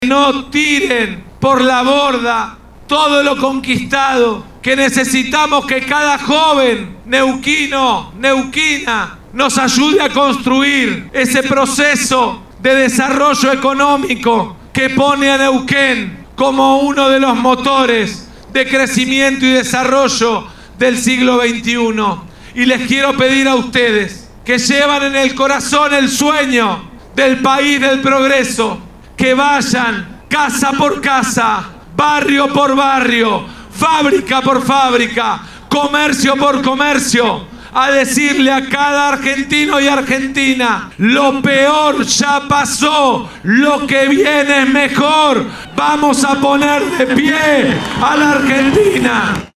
No tiren por la borda todo lo conquistado, que necesitamos que cada joven neuquino, neuquina, nos ayude a construir ese proceso de desarrollo económico que pone a Neuquén como uno de los motores de crecimiento y desarrollo del siglo XXI. Y les quiero pedir a ustedes que llevan en el corazón el sueño del país del progreso, que vayan casa por casa, barrio por barrio, fábrica por fábrica, comercio por comercio, a decirle a cada argentino y argentina: lo peor ya pasó, lo que viene es mejor. Vamos a poner de pie a la Argentina.